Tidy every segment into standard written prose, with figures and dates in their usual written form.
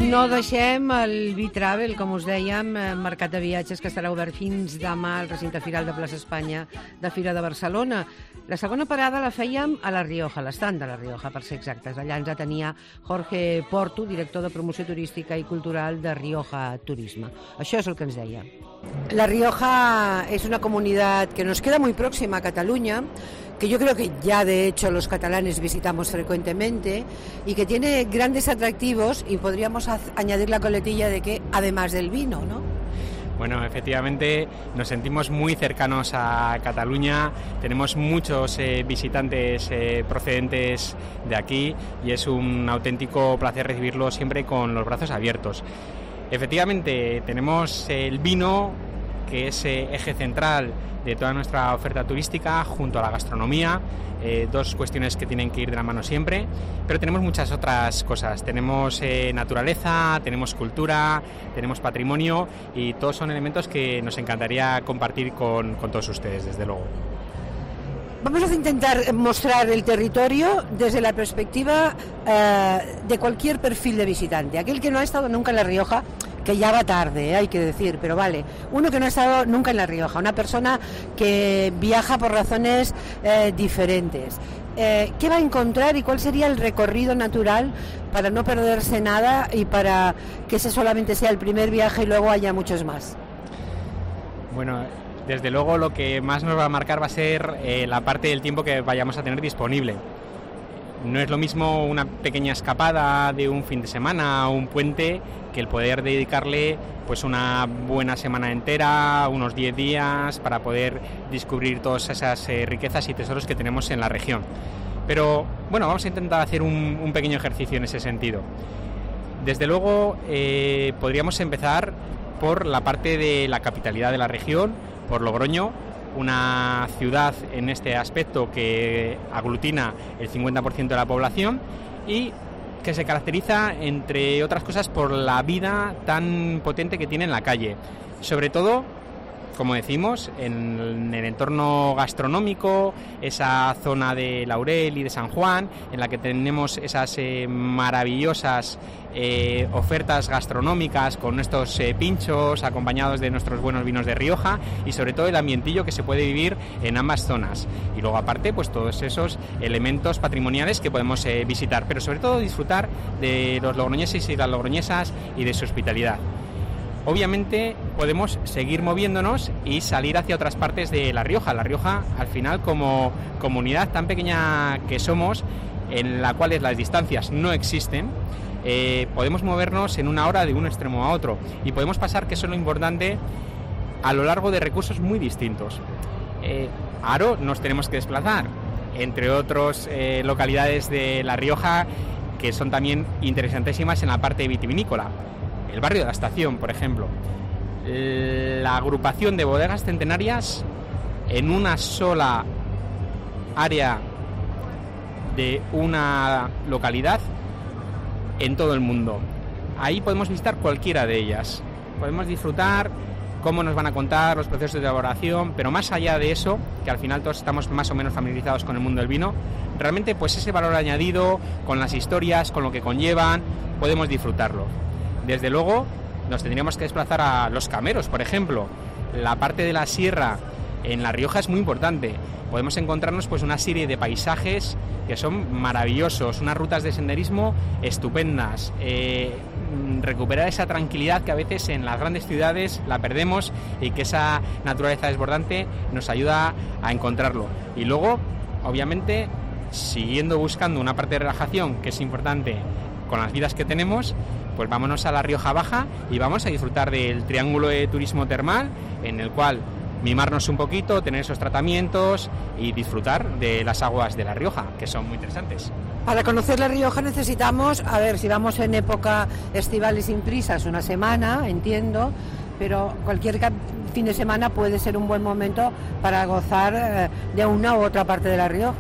No deixem el B-Travel, com us dèiem, mercat de viatges que estarà obert fins demà al recinte firal de Plaça Espanya de Fira de Barcelona. La segona parada la fèiem a La Rioja, l'estand de La Rioja, per ser exactes. Allà ens atenia Jorge Porto, director de promoció turística i cultural de Rioja Turisme. Això és el que ens deia. La Rioja es una comunidad que nos queda muy próxima a Cataluña, que yo creo que ya de hecho los catalanes visitamos frecuentemente y que tiene grandes atractivos, y podríamos añadir la coletilla de que además del vino, ¿no? Bueno, efectivamente nos sentimos muy cercanos a Cataluña, tenemos muchos visitantes procedentes de aquí y es un auténtico placer recibirlos siempre con los brazos abiertos. Efectivamente tenemos el vino, que es eje central de toda nuestra oferta turística, junto a la gastronomía, dos cuestiones que tienen que ir de la mano siempre, pero tenemos muchas otras cosas. Tenemos naturaleza, tenemos cultura, tenemos patrimonio, y todos son elementos que nos encantaría compartir con todos ustedes, desde luego. Vamos a intentar mostrar el territorio desde la perspectiva de cualquier perfil de visitante. Aquel que no ha estado nunca en La Rioja, que ya va tarde, hay que decir, pero vale. Uno que no ha estado nunca en La Rioja, una persona que viaja por razones diferentes. ¿Qué va a encontrar y cuál sería el recorrido natural para no perderse nada y para que ese solamente sea el primer viaje y luego haya muchos más? Bueno, desde luego lo que más nos va a marcar va a ser la parte del tiempo que vayamos a tener disponible. No es lo mismo una pequeña escapada de un fin de semana o un puente que el poder dedicarle pues una buena semana entera, unos 10 días, para poder descubrir todas esas riquezas y tesoros que tenemos en la región. Pero bueno, vamos a intentar hacer un pequeño ejercicio en ese sentido. Desde luego podríamos empezar por la parte de la capitalidad de la región, por Logroño, una ciudad en este aspecto que aglutina el 50% de la población y que se caracteriza, entre otras cosas, por la vida tan potente que tiene en la calle. Sobre todo, como decimos, en el entorno gastronómico, esa zona de Laurel y de San Juan, en la que tenemos esas maravillosas ofertas gastronómicas con estos pinchos acompañados de nuestros buenos vinos de Rioja, y sobre todo el ambientillo que se puede vivir en ambas zonas. Y luego aparte pues todos esos elementos patrimoniales que podemos visitar, pero sobre todo disfrutar de los logroñeses y las logroñesas y de su hospitalidad. Obviamente podemos seguir moviéndonos y salir hacia otras partes de La Rioja. La Rioja, al final, como comunidad tan pequeña que somos, en la cual las distancias no existen, podemos movernos en una hora de un extremo a otro, y podemos pasar, que eso es lo importante, a lo largo de recursos muy distintos. A Haro nos tenemos que desplazar, entre otras localidades de La Rioja que son también interesantísimas en la parte vitivinícola. El barrio de la Estación, por ejemplo, la agrupación de bodegas centenarias en una sola área de una localidad en todo el mundo. Ahí podemos visitar cualquiera de ellas, podemos disfrutar cómo nos van a contar los procesos de elaboración, pero más allá de eso, que al final todos estamos más o menos familiarizados con el mundo del vino, realmente pues ese valor añadido, con las historias, con lo que conllevan, podemos disfrutarlo. Desde luego nos tendríamos que desplazar a Los Cameros, por ejemplo. La parte de la sierra en La Rioja es muy importante. Podemos encontrarnos pues una serie de paisajes que son maravillosos, unas rutas de senderismo estupendas, recuperar esa tranquilidad que a veces en las grandes ciudades la perdemos, y que esa naturaleza desbordante nos ayuda a encontrarlo. Y luego, obviamente, siguiendo buscando una parte de relajación que es importante con las vidas que tenemos, pues vámonos a La Rioja Baja y vamos a disfrutar del triángulo de turismo termal, en el cual mimarnos un poquito, tener esos tratamientos y disfrutar de las aguas de La Rioja, que son muy interesantes. Para conocer La Rioja necesitamos, a ver, si vamos en época estival y sin prisas, una semana, entiendo, pero cualquier fin de semana puede ser un buen momento para gozar de una u otra parte de La Rioja.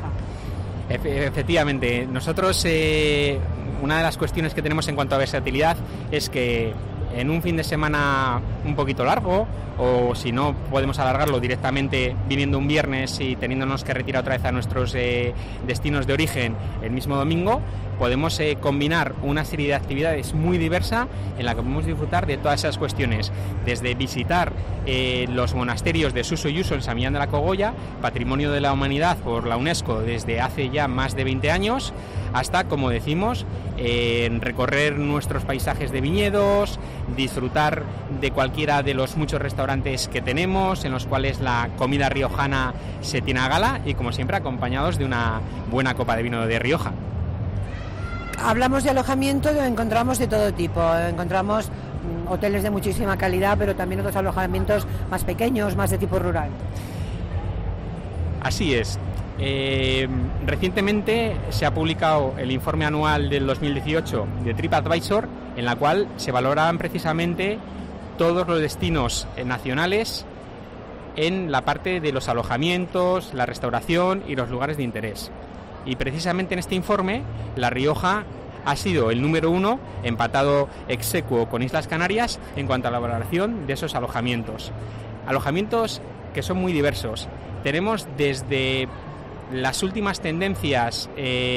Efectivamente, nosotros una de las cuestiones que tenemos en cuanto a versatilidad es que en un fin de semana un poquito largo, o si no podemos alargarlo directamente viniendo un viernes y teniéndonos que retirar otra vez a nuestros destinos de origen el mismo domingo, podemos combinar una serie de actividades muy diversa en la que podemos disfrutar de todas esas cuestiones, desde visitar los monasterios de Suso y Uso en San Millán de la Cogolla, Patrimonio de la Humanidad por la UNESCO desde hace ya más de 20 años, hasta, como decimos, recorrer nuestros paisajes de viñedos, disfrutar de cualquiera de los muchos restaurantes que tenemos, en los cuales la comida riojana se tiene a gala y, como siempre, acompañados de una buena copa de vino de Rioja. Hablamos de alojamiento, encontramos de todo tipo, encontramos hoteles de muchísima calidad, pero también otros alojamientos más pequeños, más de tipo rural. Así es. Recientemente se ha publicado el informe anual del 2018 de TripAdvisor, en la cual se valoran precisamente todos los destinos nacionales en la parte de los alojamientos, la restauración y los lugares de interés. Y precisamente en este informe, La Rioja ha sido el número 1, empatado ex aequo con Islas Canarias en cuanto a la valoración de esos alojamientos. Alojamientos que son muy diversos. Tenemos desde las últimas tendencias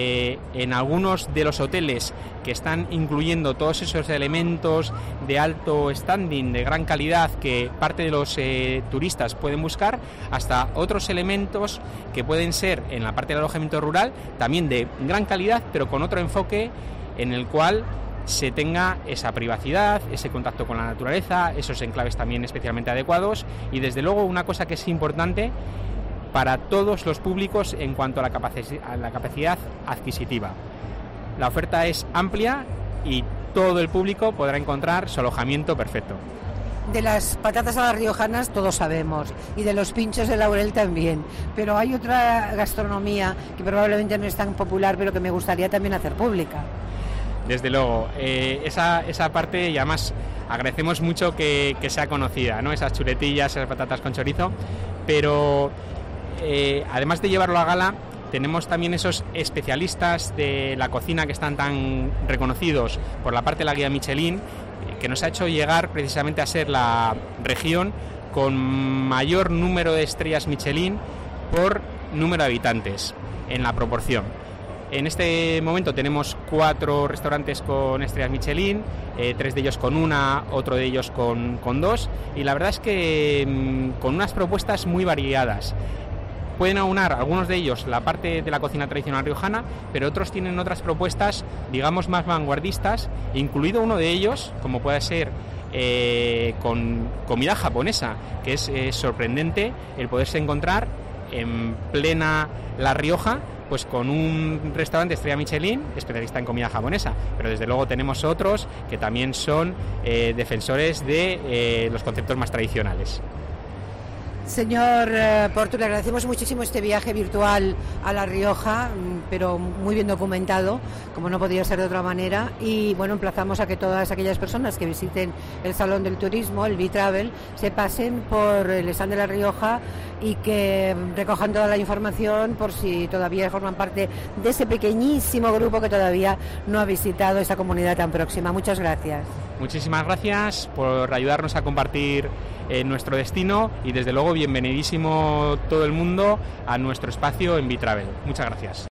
en algunos de los hoteles que están incluyendo todos esos elementos de alto standing, de gran calidad, que parte de los turistas pueden buscar, hasta otros elementos que pueden ser en la parte del alojamiento rural también de gran calidad, pero con otro enfoque en el cual se tenga esa privacidad, ese contacto con la naturaleza, esos enclaves también especialmente adecuados, y desde luego una cosa que es importante para todos los públicos en cuanto a la capacidad adquisitiva. La oferta es amplia y todo el público podrá encontrar su alojamiento perfecto. De las patatas a las riojanas todos sabemos, y de los pinchos de laurel también, pero hay otra gastronomía que probablemente no es tan popular, pero que me gustaría también hacer pública. Desde luego, esa parte, y además agradecemos mucho que sea conocida, ¿no? Esas chuletillas, esas patatas con chorizo, pero además de llevarlo a gala, tenemos también esos especialistas de la cocina que están tan reconocidos por la parte de la guía Michelin, que nos ha hecho llegar precisamente a ser la región con mayor número de estrellas Michelin por número de habitantes en la proporción. En este momento tenemos 4 restaurantes con estrellas Michelin, 3 de ellos con 1, otro de ellos con 2, y la verdad es que con unas propuestas muy variadas. Pueden aunar algunos de ellos la parte de la cocina tradicional riojana, pero otros tienen otras propuestas, digamos, más vanguardistas, incluido uno de ellos, como puede ser con comida japonesa, que es sorprendente el poderse encontrar en plena La Rioja, pues con un restaurante estrella Michelin, especialista en comida japonesa, pero desde luego tenemos otros que también son defensores de los conceptos más tradicionales. Señor Porto, le agradecemos muchísimo este viaje virtual a La Rioja, pero muy bien documentado, como no podía ser de otra manera, y bueno, emplazamos a que todas aquellas personas que visiten el Salón del Turismo, el B-Travel, se pasen por el stand de La Rioja y que recojan toda la información por si todavía forman parte de ese pequeñísimo grupo que todavía no ha visitado esa comunidad tan próxima. Muchas gracias. Muchísimas gracias por ayudarnos a compartir nuestro destino, y desde luego bienvenidísimo todo el mundo a nuestro espacio en B-Travel. Muchas gracias.